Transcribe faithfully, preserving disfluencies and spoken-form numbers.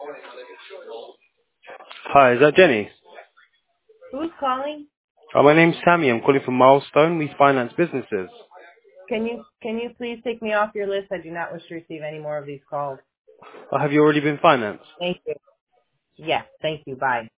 Hi, is that Jenny? Who's calling? Oh, my name's Sammy. I'm calling from Milestone. We finance businesses. Can you can you please take me off your list? I do not wish to receive any more of these calls. Oh, have you already been financed? Thank you. Yes, thank you. Bye.